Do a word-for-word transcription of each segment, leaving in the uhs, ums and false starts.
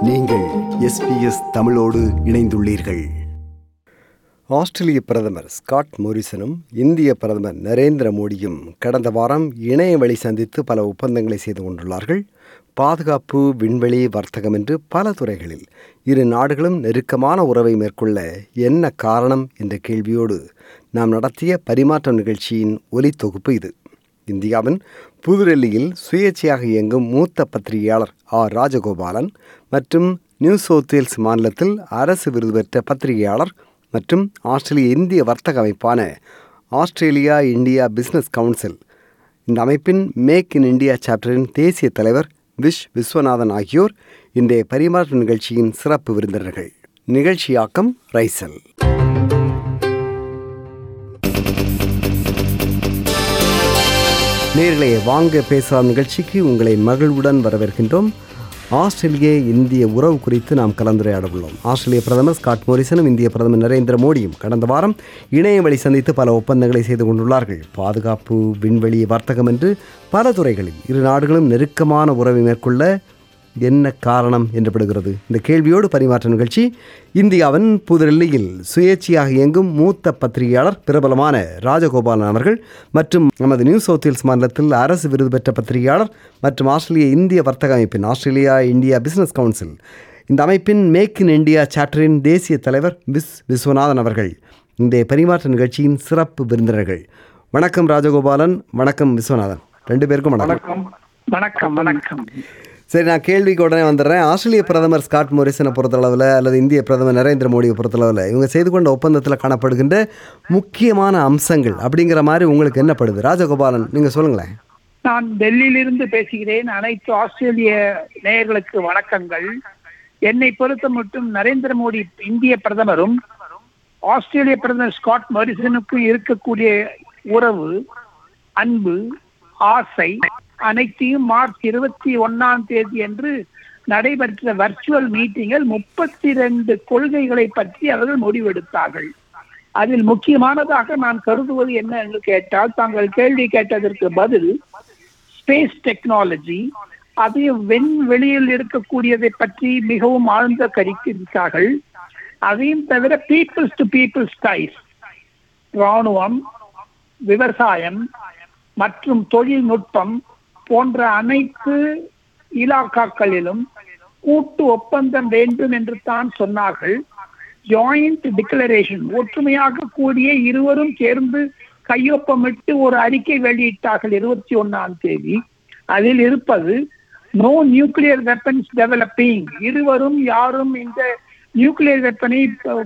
நீங்கள் S B S தமிழோடு இணைந்துள்ளீர்கள். ஆஸ்திரேலிய பிரதமர் ஸ்காட் மோரிசனும் இந்திய பிரதமர் நரேந்திர மோடியும் கடந்த வாரம் இணைய வழி சந்தித்து பல ஒப்பந்தங்களை செய்து கொண்டுள்ளார்கள். பாதுகாப்பு, விண்வெளி, வர்த்தகம் என்று பல துறைகளில் இரு நாடுகளும் நெருக்கமான உறவை மேற்கொள்ள என்ன காரணம் என்ற கேள்வியோடு நாம் நடத்திய பரிமாற்றம் நிகழ்ச்சியின் ஒலி தொகுப்பு இது. இந்தியாவின் புதுடெல்லியில் சுயேட்சையாக இயங்கும் மூத்த பத்திரிகையாளர் ஆர் ராஜகோபாலன் மற்றும் நியூ சவுத் வேல்ஸ் மாநிலத்தில் அரசு விருது பெற்ற பத்திரிகையாளர் மற்றும் ஆஸ்திரேலிய இந்திய வர்த்தக அமைப்பான ஆஸ்திரேலியா இந்தியா பிஸ்னஸ் கவுன்சில், இந்த அமைப்பின் மேக் இன் இந்தியா சாப்டரின் தேசிய தலைவர் விஷ் விஸ்வநாதன் ஆகியோர் இன்றைய பரிமாற்ற நிகழ்ச்சியின் சிறப்பு விருந்தினர்கள். நிகழ்ச்சியாக்கம் ரைசல். நேர்களே, வாங்க பேசலாம் நிகழ்ச்சிக்கு உங்களை மகிழ்வுடன் வரவேற்கின்றோம். ஆஸ்திரேலிய இந்திய உறவு குறித்து நாம் கலந்துரையாட உள்ளோம். ஆஸ்திரேலிய பிரதமர் ஸ்காட் மோரிசனும் இந்திய பிரதமர் நரேந்திர மோடியும் கடந்த வாரம் இணைய வழி சந்தித்து பல ஒப்பந்தங்களை செய்து கொண்டுள்ளார்கள். பாதுகாப்பு, விண்வெளி, வர்த்தகம் என்று பல துறைகளில் இரு நாடுகளும் நெருக்கமான உறவை மேற்கொள்ள என்ன காரணம் என்றப்படுகிறது. இந்த கேள்வியோடு பரிமாற்ற நிகழ்ச்சி இந்தியாவின் புதுடெல்லியில் சுயேட்சையாக இயங்கும் மூத்த பத்திரிகையாளர் பிரபலமான ராஜகோபாலன் அவர்கள் மற்றும் நமது நியூ சவுத் வேல்ஸ் மாநிலத்தில் அரசு விருது பெற்ற பத்திரிகையாளர் மற்றும் ஆஸ்திரேலிய இந்திய வர்த்தக அமைப்பின் ஆஸ்திரேலியா இந்தியா பிஸ்னஸ் கவுன்சில், இந்த அமைப்பின் மேக் இன் இந்தியா சாப்டரின் தேசிய தலைவர் விஸ் விஸ்வநாதன் அவர்கள் இந்த பரிமாற்ற நிகழ்ச்சியின் சிறப்பு விருந்தினர்கள். வணக்கம் ராஜகோபாலன், வணக்கம் விஸ்வநாதன், ரெண்டு பேருக்கும் வணக்கம். வணக்கம் வணக்கம். சரி, நான் கேள்விக்கு உடனே வந்துடுறேன். ஆஸ்திரேலிய பிரதமர் ஸ்காட் மோரிசனை பொறுத்தளவில் அல்லது இந்திய பிரதமர் நரேந்திர மோடியை பொறுத்தளவில் இவங்க செய்து கொண்ட ஒப்பந்தத்தில் காணப்படுகின்ற முக்கியமான அம்சங்கள் அப்படிங்கிற மாதிரி உங்களுக்கு என்னப்படுது? ராஜகோபாலன், நீங்கள் சொல்லுங்களேன். நான் டெல்லியிலிருந்து பேசுகிறேன். அனைத்து ஆஸ்திரேலிய நேயர்களுக்கு வணக்கங்கள். என்னை பொறுத்த மட்டும் நரேந்திர மோடி இந்திய பிரதமரும் ஆஸ்திரேலிய பிரதமர் ஸ்காட் மோரிசனுக்கும் இருக்கக்கூடிய உறவு, அன்பு, ஆசை அனைத்தையும் மார்ச் இருபத்தி ஒன்னாம் தேதி என்று நடைபெற்ற வர்ச்சுவல் மீட்டிங்கில் முப்பத்தி இரண்டு கொள்கைகளை பற்றி அவர்கள் முடிவெடுத்தார்கள். அதில் முக்கியமானதாக நான் கருதுவது என்ன என்று கேட்டால், தாங்கள் கேள்வி கேட்டதற்கு பதில் ஸ்பேஸ் டெக்னாலஜி, அதையும் விண்வெளியில் இருக்கக்கூடியதை பற்றி மிகவும் ஆழ்ந்த கருத்திருக்கிறார்கள். அதையும் தவிர பீப்புள்ஸ் டு பீப்புள்ஸ் டைஸ், ராணுவம், விவசாயம் மற்றும் தொழில்நுட்பம் போன்ற அனைத்து இலாக்காக்களிலும் கூட்டு ஒப்பந்தம் வேண்டும் என்று தான் சொன்னார்கள். ஜாயிண்ட் டிக்ளரேஷன், ஒற்றுமையாக கூடிய இருவரும் சேர்ந்து கையொப்பமிட்டு ஒரு அறிக்கை வெளியிட்டார்கள் இருபத்தி ஒன்னாம் தேதி. அதில் இருப்பது நோ நியூக்ளியர் வெப்பன்ஸ் டெவலப்பிங், இருவரும் யாரும் இந்த நியூக்ளியர் வெப்பனை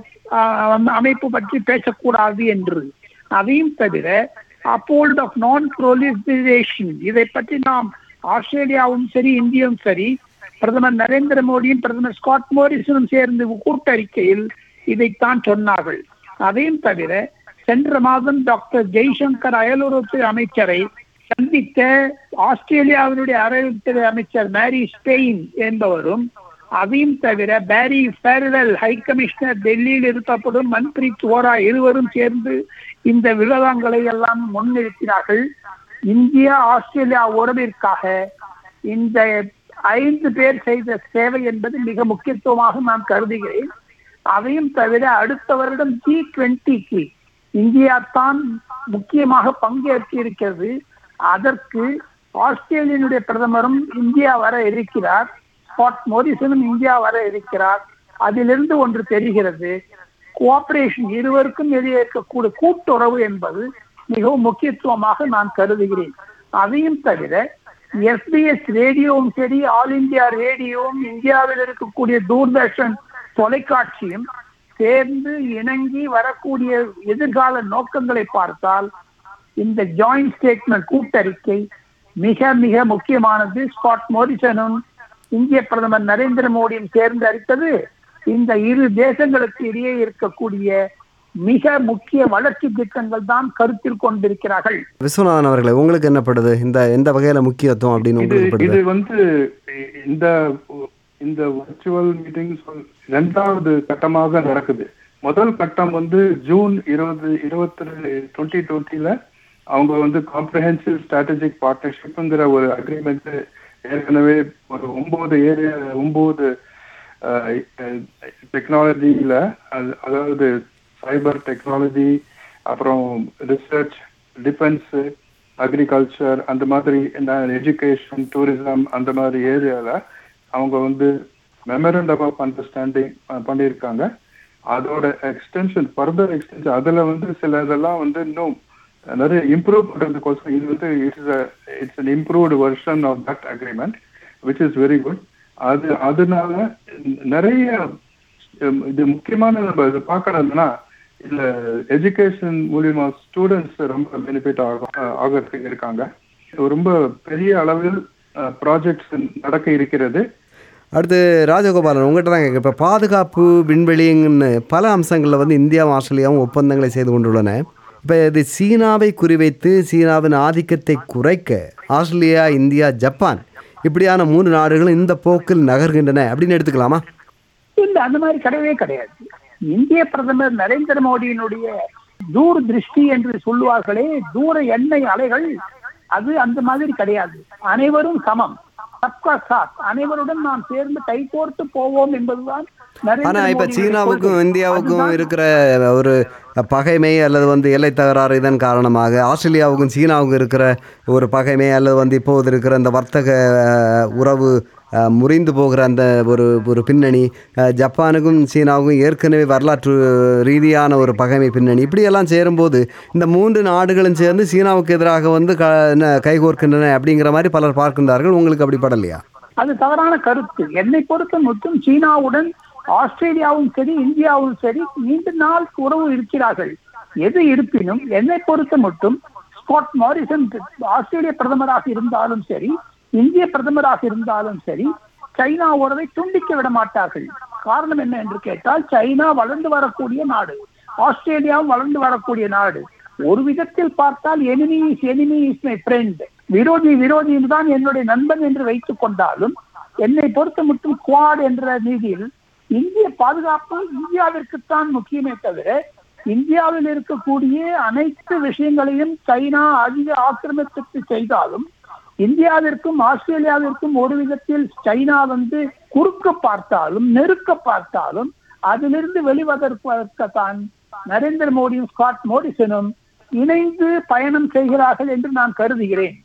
அமைப்பு பற்றி பேசக்கூடாது என்று. அதையும் தவிர uphold of non-proliferation, இதை பற்றி நாம் ஆஸ்திரேலியாவும் சரி இந்தியாவும் சரி பிரதமர் நரேந்திர மோடியும் பிரதமர் ஸ்காட் மோரிசனும் சேர்ந்து கூட்டறிக்கையில் இதைத்தான் சொன்னார்கள். அதையும் தவிர சென்ற மாதம் டாக்டர் ஜெய்சங்கர் அயலுறவுத்துறை அமைச்சரை சந்தித்த ஆஸ்திரேலியாவினுடைய அயலுறவுத்துறை அமைச்சர் மேரி ஸ்பெயின் என்பவரும், அதையும் தவிர பேரி ஃபேர்வெல் ஹை கமிஷனர் டெல்லியில் இருக்கப்படும் மன்பிரீத் ஓரா இருவரும் சேர்ந்து இந்த விவாதங்களை எல்லாம் முன்னிறுத்தினார்கள். இந்தியா ஆஸ்திரேலியா உறவிற்காக இந்த ஐந்து பேர் செய்த சேவை என்பது மிக முக்கியத்துவமாக நான் கருதுகிறேன். அதையும் தவிர அடுத்த வருடம் ஜி டுவெண்ட்டிக்கு இந்தியா தான் முக்கியமாக பங்கேற்று இருக்கிறது. அதற்கு ஆஸ்திரேலியனுடைய பிரதமரும் இந்தியா வர இருக்கிறார், ஸ்காட் மோரிசனும் இந்தியா வர இருக்கிறார். அதிலிருந்து ஒன்று தெரிகிறது, கோஆபரேஷன், இருவருக்கும் இடையே இருக்கக்கூடிய கூட்டுறவு என்பது மிகவும் முக்கியத்துவமாக நான் கருதுகிறேன். அதையும் தவிர எஸ்பிஎஸ் ரேடியோவும் சரி, ஆல் இந்தியா ரேடியோவும், இந்தியாவில் இருக்கக்கூடிய தூர்தர்ஷன் தொலைக்காட்சியும் சேர்ந்து இணங்கி வரக்கூடிய எதிர்கால நோக்கங்களை பார்த்தால் இந்த ஜாயிண்ட் ஸ்டேட்மெண்ட் கூட்டறிக்கை மிக மிக முக்கியமானது. ஸ்காட் மோரிசனும் இந்திய பிரதமர் நரேந்திர மோடியும் சேர்ந்து அறித்தது இந்த இரு தேசங்களுக்கு இடையே இருக்கக்கூடிய மிக முக்கிய வளர்ச்சி திட்டங்கள் தான் கருத்தில் கொண்டிருக்கிறார்கள். விஸ்வநாதன் அவர்களே, உங்களுக்கு என்னப்படுது? இந்த எந்த வகையில முக்கியத்துவம் அப்படின்னு உங்களுக்கு? இது வந்து இந்த இந்த வர்ச்சுவல் மீட்டிங் இரண்டாவது கட்டமாக நடக்குது. முதல் கட்டம் வந்து ஜூன் இருபது இருபத்தி டுவெண்ட்டி டுவெண்ட்டில அவங்க வந்து காம்ப்ரஹென்சிவ் ஸ்ட்ராட்டஜிக் பார்ட்னர்ஷிப்ங்கிற ஒரு அக்ரிமெண்ட் ஏற்கனவே ஒரு ஒன்பது ஏரியா ஒன்பது டெக்னாலஜியில், அதாவது சைபர் டெக்னாலஜி, அப்புறம் ரிசர்ச், டிஃபென்ஸு, அக்ரிகல்ச்சர், அந்த மாதிரி எஜுகேஷன், டூரிசம், அந்த மாதிரி ஏரியாவில் அவங்க வந்து மெமரண்டம் ஆஃப் அண்டர்ஸ்டாண்டிங் பண்ணியிருக்காங்க. அதோட எக்ஸ்டென்ஷன், ஃபர்தர் எக்ஸ்டென்ஷன், அதில் வந்து சில இதெல்லாம் வந்து இன்னும் நிறைய இம்ப்ரூவ் பண்ணுறதுக்கோசம் இது வந்து it's it's an improved version of that agreement which is very good. அது அதனால நிறைய இது முக்கியமான நம்ம இதை பார்க்கறதுன்னா இல்ல எஜுகேஷன் மூலியமா ஸ்டூடெண்ட்ஸ் ரொம்ப பெனிஃபிட் ஆகும் ஆகிறதுக்கு இருக்காங்க. ரொம்ப பெரிய அளவில் ப்ராஜெக்ட்ஸ் நடக்க இருக்கிறது. அடுத்து ராஜகோபாலன், உங்கள்கிட்ட தான் கேட்க, இப்போ பாதுகாப்பு, விண்வெளின்னு பல அம்சங்களில் வந்து இந்தியாவும் ஆஸ்திரேலியாவும் ஒப்பந்தங்களை செய்து கொண்டுள்ளன. இப்போ இது சீனாவை குறிவைத்து சீனாவின் ஆதிக்கத்தை குறைக்க ஆஸ்திரேலியா, இந்தியா, ஜப்பான் இப்படியான மூன்று நாடுகளும் இந்த போக்கில் நகர்கின்றன அப்படின்னு எடுத்துக்கலாமா? இல்ல, அந்த மாதிரி கிடையவே கிடையாது. இந்திய பிரதமர் நரேந்திர மோடியினுடைய தூர் திருஷ்டி என்று சொல்லுவார்களே, தூர எண்ணெய் அலைகள், அது அந்த மாதிரி கிடையாது. அனைவரும் சமம், சப்கா சாத், அனைவருடன் நாம் சேர்ந்து கைகோர்த்து போவோம் என்பதுதான். ஆனா இப்ப சீனாவுக்கும் இந்தியாவுக்கும் இருக்கிற ஒரு பகைமை அல்லது வந்து எல்லை தகராறு இதன் காரணமாக ஆஸ்திரேலியாவுக்கும் சீனாவுக்கும் இருக்கிற ஒரு பகைமை அல்லது வந்து இப்போது இருக்கிற அந்த வர்த்தக உறவு முறிந்து போகிற அந்த ஒரு ஒரு பின்னணி, ஜப்பானுக்கும் சீனாவுக்கும் ஏற்கனவே வரலாற்று ரீதியான ஒரு பகைமை பின்னணி, இப்படியெல்லாம் சேரும்போது இந்த மூன்று நாடுகளும் சேர்ந்து சீனாவுக்கு எதிராக வந்து க கைகோர்க்கின்றன அப்படிங்கிற மாதிரி பலர் பார்க்கின்றார்கள். உங்களுக்கு அப்படி படலையா? அது தவறான கருத்து. என்னை பொறுத்த மட்டும் சீனாவுடன் ஆஸ்திரேலியாவும் சரி, இந்தியாவும் சரி, நீண்ட நாள் உறவு இருக்கிறார்கள். எது இருப்பினும் என்னை பொறுத்த மட்டும் ஸ்காட் மாரிசன் ஆஸ்திரேலிய பிரதமராக இருந்தாலும் சரி, இந்திய பிரதமராக இருந்தாலும் சரி, சைனா உறவை துண்டிக்க விட மாட்டார்கள். காரணம் என்ன என்று கேட்டால், சைனா வளர்ந்து வரக்கூடிய நாடு, ஆஸ்திரேலியாவும் வளர்ந்து வரக்கூடிய நாடு. ஒரு விதத்தில் பார்த்தால் enemy is enemy is my friend, விரோதி விரோதி தான் என்னுடைய நண்பன் என்று வைத்துக் கொண்டாலும், என்னை பொறுத்த மட்டும் குவாட் என்ற நீதியில் இந்திய பாதுகாப்பு இந்தியாவிற்குத்தான் முக்கியமே தவிர, இந்தியாவில் இருக்கக்கூடிய அனைத்து விஷயங்களையும் சைனா அதிக ஆக்கிரமித்து செய்தாலும், இந்தியாவிற்கும் ஆஸ்திரேலியாவிற்கும் ஒரு விதத்தில் சைனா வந்து குறுக்க பார்த்தாலும் நெருக்க பார்த்தாலும் அதிலிருந்து வெளிவதற்குத்தான் நரேந்திர மோடியும் ஸ்காட் மோரிசனும் இணைந்து பயணம் செய்கிறார்கள் என்று நான் கருதுகிறேன்.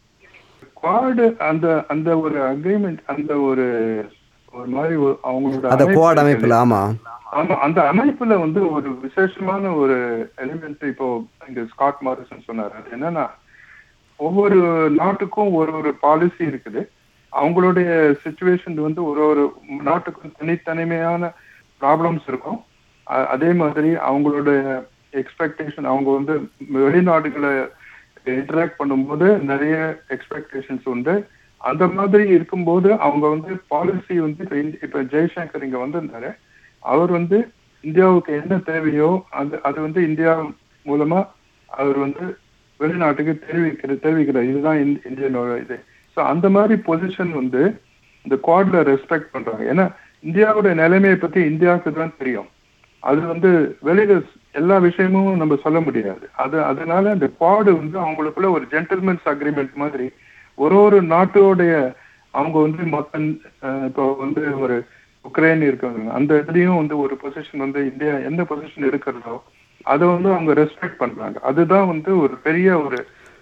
குவாட் அந்த அந்த ஒரு அக்ரிமெண்ட், அந்த ஒரு ஒரு மாதிரி அவங்களோட அந்த குவாட் அமைப்புல, ஆமா ஆமா அந்த அமைப்புல வந்து ஒரு விசேஷமான ஒரு எலிமெண்ட் இப்போ இங்க ஸ்காட் மாரிசன் சொன்னார். அது என்னன்னா, ஒவ்வொரு நாட்டுக்கும் ஒரு ஒரு பாலிசி இருக்குது. அவங்களுடைய சிச்சுவேஷன் வந்து ஒரு ஒரு நாட்டுக்கும் தனித்தனிமையான ப்ராப்ளம்ஸ் இருக்கும். அதே மாதிரி அவங்களுடைய எக்ஸ்பெக்டேஷன், அவங்க வந்து வெளிநாடுகளை இன்டராக்ட் பண்ணும்போது நிறைய எக்ஸ்பெக்டேஷன்ஸ் உண்டு. அந்த மாதிரி இருக்கும்போது அவங்க வந்து பாலிசி வந்து இப்ப ஜெய்சங்கர் இங்க வந்திருந்தாரு. அவர் வந்து இந்தியாவுக்கு என்ன தேவையோ அது அது வந்து இந்தியா மூலமா அவர் வந்து வெளிநாட்டுக்கு தெரிவிக்கிற தெரிவிக்கிறார். இதுதான் இந்தியனோட இது. ஸோ அந்த மாதிரி பொசிஷன் வந்து இந்த குவாட்ல ரெஸ்பெக்ட் பண்றாங்க. ஏன்னா இந்தியாவோட நிலைமையை பத்தி இந்தியாவுக்கு தான் தெரியும். அது வந்து வெளியில எல்லா விஷயமும் நம்ம சொல்ல முடியாது. அது அதனால அந்த குவாடு வந்து அவங்களுக்குள்ள ஒரு ஜென்டில்மென்ஸ் அக்ரிமெண்ட் மாதிரி ஒரு ஒரு நாட்டோடைய அவங்க வந்து மொத்தம் இப்போ வந்து ஒரு உக்ரைன் இருக்காங்க, அந்த இதுலயும் வந்து ஒரு பொசிஷன் வந்து இந்தியா எந்த பொசிஷன் இருக்கிறதோ அதை வந்து அவங்க ரெஸ்பெக்ட் பண்றாங்க. அதுதான் வந்து ஒரு பெரிய ஒரு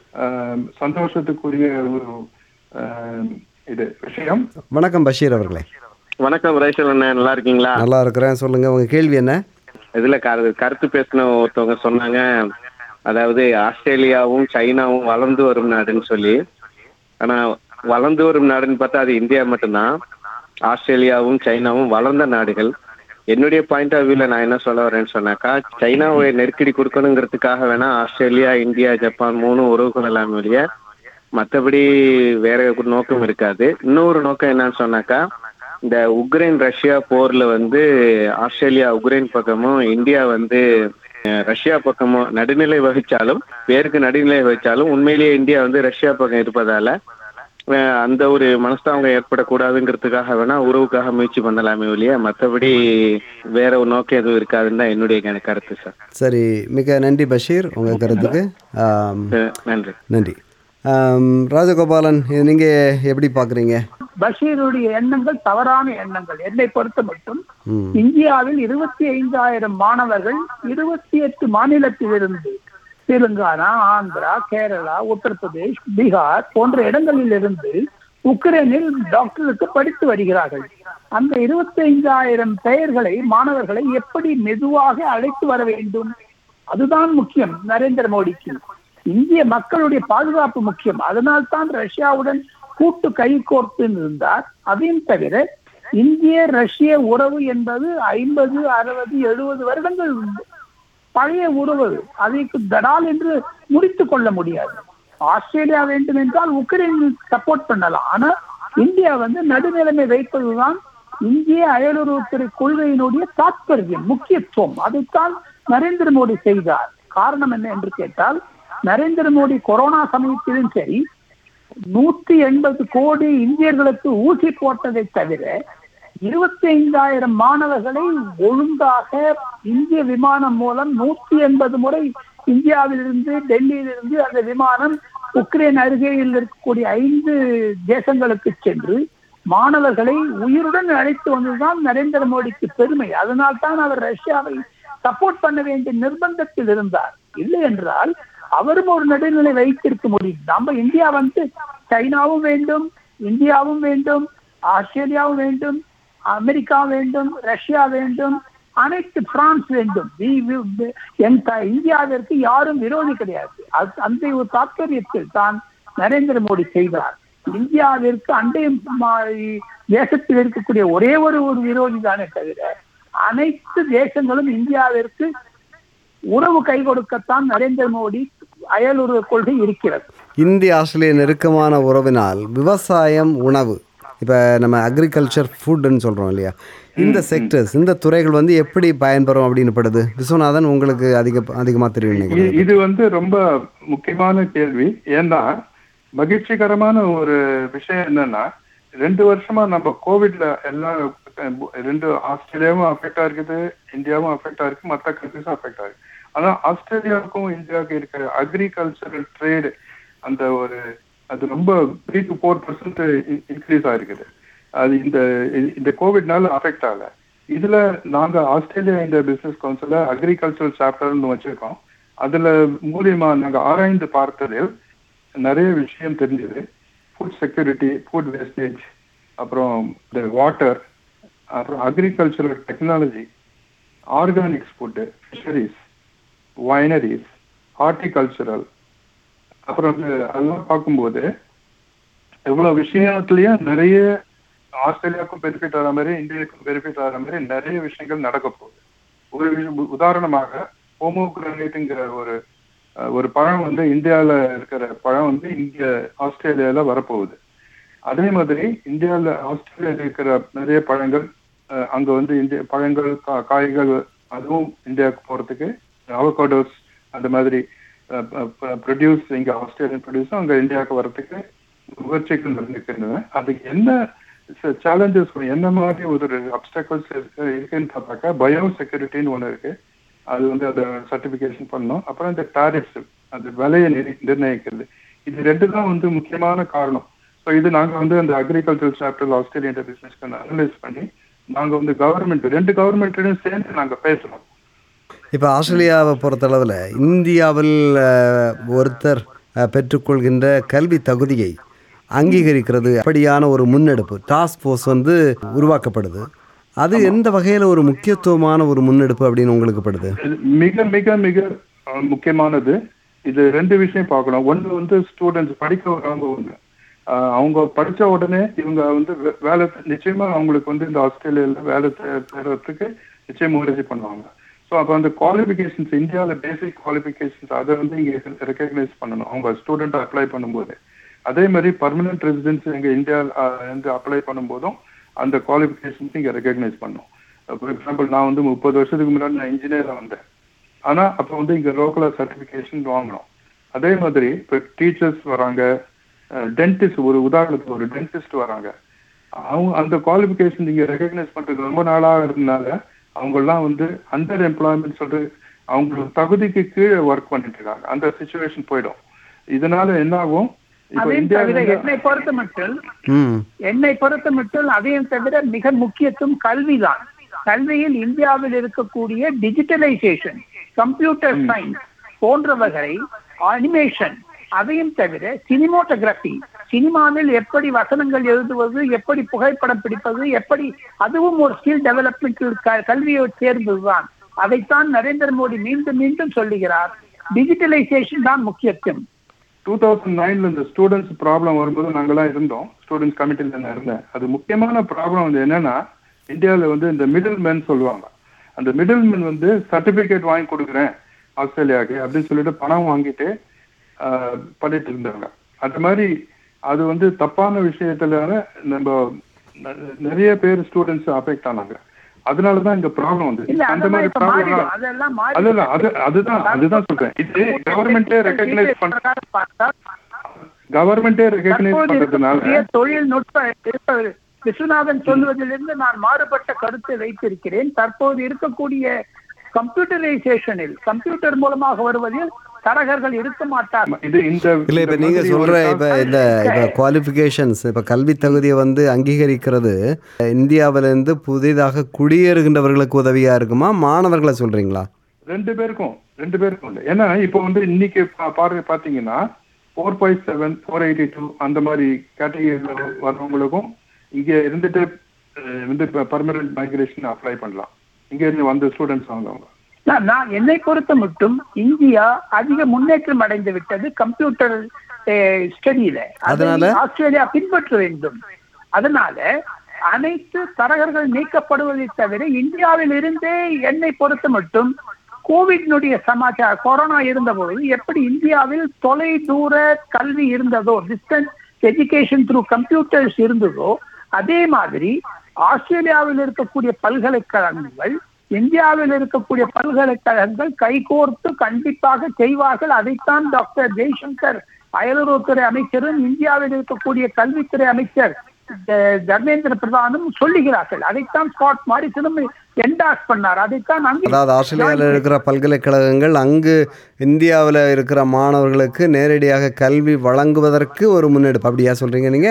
சந்தோஷத்துக்குரிய ஒரு இது விஷயம். வணக்கம் பஷீர் அவர்களே. வணக்கம் ரைசல் அண்ணா, நல்லா இருக்கீங்களா? நல்லா இருக்கிறேன். சொல்லுங்க, உங்க கேள்வி என்ன? இதுல கருத்து பேசின ஒருத்தவங்க சொன்னாங்க, அதாவது ஆஸ்திரேலியாவும் சைனாவும் வளர்ந்து வரும் நாடுன்னு சொல்லி. ஆனா வளர்ந்து வரும் நாடுன்னு பார்த்தா அது இந்தியா மட்டும்தான். ஆஸ்திரேலியாவும் சைனாவும் வளர்ந்த நாடுகள். என்னுடைய பாயிண்ட் ஆஃப் வியூல நான் என்ன சொல்ல வரேன்னு சொன்னாக்கா, சைனாவை நெருக்கடி கொடுக்கணுங்கிறதுக்காக வேணா ஆஸ்திரேலியா, இந்தியா, ஜப்பான் மூணு உறவு கொள்ளலாம் இல்லையா, மற்றபடி வேற ஒரு நோக்கம் இருக்காது. இன்னொரு நோக்கம் என்னன்னு சொன்னாக்கா, இந்த உக்ரைன் ரஷ்யா போர்ல வந்து ஆஸ்திரேலியா உக்ரைன் பக்கமும் இந்தியா வந்து ரஷ்யா பக்கமும் நடுநிலை வகிச்சாலும், பேருக்கு நடுநிலை வகிச்சாலும் உண்மையிலேயே இந்தியா வந்து ரஷ்யா பக்கம் இருப்பதால அந்த ஒரு மனஸ்தாபம் ஏற்படக்கூடாதுங்கிறதுக்காக வேணா உறவுக்காக முயற்சி பண்ணலாமே இல்லையா, மற்றபடி வேற ஒரு நோக்கம் எதுவும் இருக்காதுன்னு தான் என்னுடைய கருத்து சார். சரி, மிக நன்றி பஷீர் உங்க கருத்துக்கு. நன்றி நன்றி. ராஜகோபாலன், இது நீங்க எப்படி பாக்குறீங்க? பஷீருடைய எண்ணங்கள் தவறான எண்ணங்கள். என்னை பொறுத்த மட்டும் ம். இந்தியாவில் இருபத்தி ஐந்தாயிரம் மாணவர்கள் இருபத்தி எட்டு மாநிலத்திலிருந்து தெலுங்கானா, ஆந்திரா, கேரளா, உத்தரப்பிரதேஷ், பீகார் போன்ற இடங்களில் இருந்து உக்ரைனில் டாக்டருக்கு படித்து வருகிறார்கள். அந்த இருபத்தி ஐந்தாயிரம் பெயர்களை மாணவர்களை எப்படி மெதுவாக அழைத்து வர வேண்டும், அதுதான் முக்கியம் நரேந்திர மோடிக்கு. இந்திய மக்களுடைய பாதுகாப்பு முக்கியம். அதனால் தான் ரஷ்யாவுடன் கூட்டு கை கோர்த்து இருந்தார். அதையும் தவிர இந்திய ரஷ்ய உறவு என்பது ஐம்பது அறுபது எழுபது வருடங்கள் பழைய உறவு. அதற்கு தடால் என்று முடித்துக் கொள்ள முடியாது. ஆஸ்திரேலியா வேண்டும் என்றால் உக்ரைன் சப்போர்ட் பண்ணலாம். ஆனா இந்தியா வந்து நடுநிலைமை வைப்பதுதான் இந்திய அயலுறவுத்துறை கொள்கையினுடைய தாற்பயம், முக்கியத்துவம். அதைத்தான் நரேந்திர மோடி செய்தார். காரணம் என்ன என்று கேட்டால், நரேந்திர மோடி கொரோனா சமயத்திலும் சரி நூத்தி எண்பது கோடி இந்தியர்களுக்கு ஊசி போட்டதை தவிர இருபத்தி ஐந்தாயிரம் மாணவர்களை ஒழுங்காக இந்திய விமானம் மூலம் நூத்தி எண்பது முறை இந்தியாவிலிருந்து டெல்லியிலிருந்து அந்த விமானம் உக்ரைன் அருகேயில் இருக்கக்கூடிய ஐந்து தேசங்களுக்கு சென்று மாணவர்களை உயிருடன் அழைத்து வந்ததுதான் நரேந்திர மோடிக்கு பெருமை. அதனால் தான் அவர் ரஷ்யாவை சப்போர்ட் பண்ண வேண்டிய நிர்பந்தத்தில் இருந்தார். இல்லை என்றால் அவரும் ஒரு நடுநிலை வைத்திருக்க முடியும். நம்ம இந்தியா வந்து சைனாவும் வேண்டும், இந்தியாவும் வேண்டும், ஆஸ்திரேலியாவும் வேண்டும், அமெரிக்கா வேண்டும், ரஷ்யா வேண்டும், அனைத்து பிரான்ஸ் வேண்டும். இந்தியாவிற்கு யாரும் விரோதி கிடையாது. அந்த ஒரு தாற்பயத்தில் தான் நரேந்திர மோடி செய்தார். இந்தியாவிற்கு அண்டை தேசத்தில் இருக்கக்கூடிய ஒரே ஒரு ஒரு விரோதி தானே தவிர அனைத்து தேசங்களும் இந்தியாவிற்கு உறவு கை கொடுக்கத்தான் நரேந்திர மோடி அயலுறவு கொள்கை இருக்கிறது. இந்திய ஆஸ்திரேலிய நெருக்கமான உறவினால் விவசாயம், உணவு, இப்போ நம்ம அக்ரிகல்ச்சர் ஃபுட்னு சொல்கிறோம் இல்லையா, இந்த செக்டர்ஸ், இந்த துறைகள் வந்து எப்படி பயன்பெறும் அப்படின்னு படுது? விஸ்வநாதன், உங்களுக்கு அதிக அதிகமாக தெரியும் நினைக்கிறேன். இது வந்து ரொம்ப முக்கியமான கேள்வி. ஏன்னா மகிழ்ச்சிகரமான ஒரு விஷயம் என்னன்னா, ரெண்டு வருஷமா நம்ம கோவிட்ல எல்லாம் ரெண்டு ஆஸ்திரேலியாவும் அஃபெக்ட் ஆயிருக்குது, இந்தியாவும் அஃபெக்ட் ஆயிருக்கு, மற்ற கண்ட்ரிஸும் அஃபெக்ட் ஆயிருக்கு. ஆனா ஆஸ்திரேலியாவுக்கும் இந்தியாவுக்கும் இருக்கிற அக்ரிகல்ச்சரல் ட்ரேடு அந்த ஒரு அது ரொம்ப three to four percent increase ஆயிருக்குது. அது இந்த இந்த கோவிட்னால அஃபெக்ட் ஆகல. இதுல நாங்க ஆஸ்திரேலியா இந்த பிசினஸ் கவுன்சில அக்ரிகல்ச்சரல் சாப்டர்னு வச்சிருக்கோம். அதுல மூலியமா நாங்க ஆராய்ந்து பார்த்ததில் நிறைய விஷயம் தெரிஞ்சது. ஃபுட் செக்யூரிட்டி, ஃபுட் வேஸ்டேஜ், அப்புறம் இந்த வாட்டர், அப்புறம் agricultural technology, organics food, fisheries, wineries, horticultural, அப்புறம் அதெல்லாம் பார்க்கும்போது எவ்வளவு விஷயத்துலயே நிறைய ஆஸ்திரேலியாவுக்கும் பெனிஃபிட் ஆகிற மாதிரி இந்தியாவுக்கும் பெனிஃபிட் ஆகிற மாதிரி நிறைய விஷயங்கள் நடக்க போகுது. ஒரு விஷயம் உதாரணமாக போமோகிரானேட்டுங்கிற ஒரு ஒரு பழம் வந்து இந்தியாவில் இருக்கிற பழம் வந்து இங்க ஆஸ்திரேலியால வரப்போகுது. அதே மாதிரி இந்தியாவில் ஆஸ்திரேலியாவில் இருக்கிற நிறைய பழங்கள் அங்க வந்து இந்திய பழங்கள், காய்கள் அதுவும் இந்தியாவுக்கு போறதுக்கு, அவகோடோஸ் அந்த மாதிரி ப்ரொடியூஸ் இங்க ஆஸ்திரேலியன் ப்ரொடியூஸும் அங்க இந்தியாவுக்கு வர்றதுக்கு முயற்சிகள் நடந்துக்கின்றன. அதுக்கு என்ன சேலஞ்சஸ், என்ன மாதிரி ஒரு அப்டக்கல்ஸ் இருக்குன்னு பார்த்தாக்கா பயோ செக்யூரிட்டின்னு ஒன்று இருக்கு. அது வந்து அதை சர்டிபிகேஷன் பண்ணணும். அப்புறம் இந்த டாரிஃப்ஸ், அந்த விலையை நிர்ணயிக்கிறது, இது ரெண்டு தான் வந்து முக்கியமான காரணம். ஸோ இது நாங்கள் வந்து அந்த அக்ரிகல்ச்சர் சாப்டர் ஆஸ்திரேலியன் பிசினஸ்க்கு அனலைஸ் பண்ணி நாங்கள் வந்து கவர்மெண்ட் ரெண்டு கவர்மெண்ட்டையும் சேர்ந்து நாங்கள் பேசுகிறோம். இப்போ ஆஸ்திரேலியாவை பொறுத்தளவில் இந்தியாவில் ஒருத்தர் பெற்றுக்கொள்கின்ற கல்வி தகுதியை அங்கீகரிக்கிறது அப்படியான ஒரு முன்னெடுப்பு டாஸ்க் ஃபோர்ஸ் வந்து உருவாக்கப்படுது. அது எந்த வகையில் ஒரு முக்கியத்துவமான ஒரு முன்னெடுப்பு அப்படின்னு உங்களுக்கு படுது? மிக மிக மிக முக்கியமானது. இது ரெண்டு விஷயம் பார்க்கணும். ஒன்று வந்து ஸ்டூடெண்ட்ஸ் படிக்க வராங்க, ஒன்று அவங்க படித்த உடனே இவங்க வந்து வேலை நிச்சயமா அவங்களுக்கு வந்து இந்த ஆஸ்திரேலியாவில் வேலை தேடுறதுக்கு நிச்சயம் முயற்சி பண்ணுவாங்க. ஸோ அப்போ அந்த குவாலிஃபிகேஷன்ஸ், இந்தியாவில் பேசிக் குவாலிஃபிகேஷன்ஸ் அதை வந்து இங்கே ரெக்கக்னைஸ் பண்ணணும் அவங்க ஸ்டூடெண்ட்டை அப்ளை பண்ணும்போது. அதே மாதிரி பர்மனன்ட் ரெசிடென்ஸ் இங்கே இந்தியாவில் வந்து அப்ளை பண்ணும்போதும் அந்த குவாலிஃபிகேஷன்ஸ் இங்கே ரெக்கக்னைஸ் பண்ணும். ஃபார் எக்ஸாம்பிள், நான் வந்து முப்பது வருஷத்துக்கு முன்னாடி நான் இன்ஜினியராக வந்தேன். ஆனால் அப்போ வந்து இங்கே லோக்கலாக சர்டிஃபிகேஷன் வாங்கணும். அதே மாதிரி இப்போ டீச்சர்ஸ் வராங்க, டென்டிஸ்ட், ஒரு உதாரணத்துக்கு ஒரு டென்டிஸ்ட் வராங்க, அவங்க அந்த குவாலிஃபிகேஷன் இங்கே ரெக்கக்னைஸ் பண்ணுறது ரொம்ப நாளாக இருந்தனால அவங்கெல்லாம் வந்து அண்டர் எம்ப்ளாய்மெண்ட் சொல்லிட்டு அவங்களோட தகுதிக்கு கீழே ஒர்க் பண்ணிட்டு இருக்காங்க. அந்த சிச்சுவேஷன் போயிடும். இதனால என்ன ஆகும், இப்போ அதையும் இந்தியா தவிர என்னை பொறுத்த மட்டும் ம் என்னை பொறுத்த மட்டும் அதையும் தவிர மிக முக்கியத்துவம் கல்விதான். கல்வியில் இந்தியாவில் இருக்கக்கூடிய டிஜிட்டலைசேஷன், கம்ப்யூட்டர் சயின்ஸ் போன்றவர்களை, அனிமேஷன், அதையும் தவிர சினிமோட்டோகிராஃபி, சினிமாவில் எப்படி வசனங்கள் எழுதுவது, எப்படி புகைப்படம் பிடிப்பது, எப்படி, அதுவும் ஒரு ஸ்கில் டெவலப்மெண்ட் கல்வியை சேர்ந்ததுதான். அதைத்தான் நரேந்திர மோடி மீண்டும் மீண்டும் சொல்லுகிறார். டிஜிட்டலைசேஷன் தான் முக்கியத்துவம். டூ தௌசண்ட் நைன்ல இந்த ஸ்டூடெண்ட்ஸ் ப்ராப்ளம் வரும்போது நாங்களாம் இருந்தோம், ஸ்டூடெண்ட்ஸ் கமிட்டில நான் இருந்தேன். அது முக்கியமான ப்ராப்ளம் வந்து என்னன்னா, இந்தியாவில் வந்து இந்த மிடில் மேன் சொல்லுவாங்க. அந்த மிடில் மேன் வந்து சர்டிபிகேட் வாங்கி கொடுக்குறேன் ஆஸ்திரேலியாவுக்கு அப்படின்னு சொல்லிட்டு பணம் வாங்கிட்டு பண்ணிட்டு இருந்தாங்க. அது மாதிரி அது வந்து தப்பான விஷயத்துல நம்ம நிறைய பேர் ஸ்டூடெண்ட்ஸ் அஃபெக்ட் ஆனாங்க. அதனாலதான் இந்த ப்ராப்ளம் வந்து அந்த மாதிரி ப்ராப்ளம் அதெல்லாம் அது அதுதான் அதுதான் சொல்றேன். இது கவர்மெண்டே ரெகக்னைஸ் பண்ற கவர்மெண்டே ரெகக்னைஸ் பண்றதுனால தொழில்நுட்ப விஸ்வநாதன் சொல்வதிலிருந்து நான் மாறுபட்ட கருத்தை வைத்திருக்கிறேன். தற்போது இருக்கக்கூடிய கம்ப்யூட்டரைசேஷனில், கம்ப்யூட்டர் மூலமாக வருவதில் தரகர்கள் இருக்க மாட்டார்கள். இது இந்த இல்லை, இப்போ நீங்கள் சொல்கிற இப்போ இந்த இப்போ குவாலிஃபிகேஷன்ஸ், இப்போ கல்வி தகுதியை வந்து அங்கீகரிக்கிறது இந்தியாவிலேருந்து புதிதாக குடியேறுகின்றவர்களுக்கு உதவியாக இருக்குமா, மாணவர்களை சொல்கிறீங்களா? ரெண்டு பேருக்கும் ரெண்டு பேருக்கும் இல்லை. ஏன்னா இப்போ வந்து இன்னைக்கு பார்வை பார்த்தீங்கன்னா four five seven four eighty two அந்த மாதிரி கேட்டகரியில் வர்றவங்களுக்கும் இங்கே இருந்துட்டு வந்து பர்மனன்ட் மைக்ரேஷன் அப்ளை பண்ணலாம். இங்கே இருந்து வந்த ஸ்டூடெண்ட்ஸ் வந்தவங்க. நான் என்னை பொறுத்த மட்டும் இந்தியா அதிக முன்னேற்றம் அடைந்து விட்டது கம்ப்யூட்டர் ஸ்டடியில. அதனால ஆஸ்திரேலியா பின்பற்ற வேண்டும். அதனால அனைத்து தரகர்கள் நீக்கப்படுவதை தவிர இந்தியாவில் இருந்தே என்னை பொறுத்த மட்டும் கோவிட்னுடைய சமாச்சாரம், கொரோனா இருந்தபோது எப்படி இந்தியாவில் தொலை தூர கல்வி இருந்ததோ, டிஸ்டன்ஸ் எஜுகேஷன் த்ரூ கம்ப்யூட்டர்ஸ் இருந்ததோ, அதே மாதிரி ஆஸ்திரேலியாவில் இருக்கக்கூடிய பல்கலைக்கழகங்கள், இந்தியாவில் இருக்கக்கூடிய பல்கலைக்கழகங்கள் கைகோர்த்து கண்டிப்பாக செய்வார்கள். அதைத்தான் டாக்டர் ஜெய்சங்கர் அயலுறவுத்துறை அமைச்சரும் இந்தியாவில் இருக்கக்கூடிய கல்வித்துறை அமைச்சர் தர்மேந்திர பிரதானும் சொல்லுகிறார்கள். அதைத்தான் ஸ்காட் மாரிசனும் என்டாஸ் பண்ணார். அதைத்தான் அதாவது ஆஸ்திரேலியாவில் இருக்கிற பல்கலைக்கழகங்கள் அங்கு இந்தியாவில் இருக்கிற மாணவர்களுக்கு நேரடியாக கல்வி வழங்குவதற்கு ஒரு முன்னெடுப்பு, அப்படியா சொல்றீங்க நீங்க?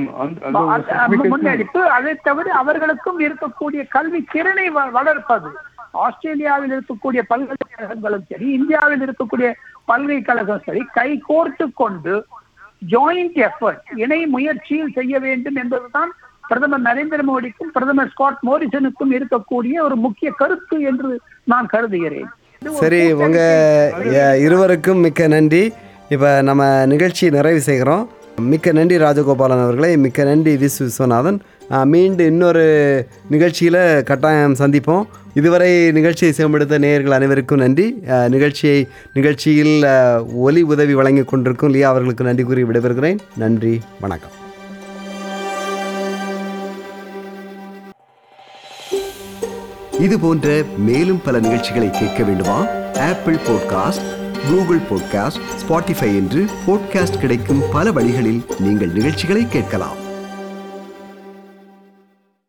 முன்னெடுப்பு. அதை தவிர அவர்களுக்கும் இருக்கக்கூடிய கல்வி திறனை வளர்ப்பது. ஆஸ்திரேலியாவில் இருக்கக்கூடிய பல்கலைக்கழகங்களும் சரி, இந்தியாவில் இருக்கக்கூடிய பல்கலைக்கழகம் சரி, கை கோர்த்து கொண்டு ஜாயிண்ட் எஃபர்ட், இணை முயற்சியில் செய்ய வேண்டும் என்பதுதான் பிரதமர் நரேந்திர மோடிக்கும் பிரதமர் ஸ்காட் மோரிசனுக்கும் இருக்கக்கூடிய ஒரு முக்கிய கருத்து என்று நான் கருதுகிறேன். சரி, உங்க இருவருக்கும் மிக்க நன்றி. இப்போ நம்ம நிகழ்ச்சி நிறைவு செய்கிறோம். மிக்க நன்றி ராஜகோபாலன் அவர்களே, மிக்க நன்றி விஸ் விஸ்வநாதன். மீண்டும் இன்னொரு நிகழ்ச்சியில் கட்டாயம் சந்திப்போம். இதுவரை நிகழ்ச்சியை செவமெடுத்த நேயர்கள் அனைவருக்கும் நன்றி. நிகழ்ச்சியை நிகழ்ச்சியில் ஒலி உதவி வழங்கி கொண்டிருக்கும் லியா அவர்களுக்கு நன்றி கூறி விடைபெறுகிறேன். நன்றி, வணக்கம். இது போன்ற மேலும் பல நிகழ்ச்சிகளை கேட்க வேண்டுமா? Apple podcast, Google podcast, Spotify என்று பாட்காஸ்ட் கிடைக்கும் பல வழிகளில் நீங்கள் நிகழ்ச்சிகளை கேட்கலாம்.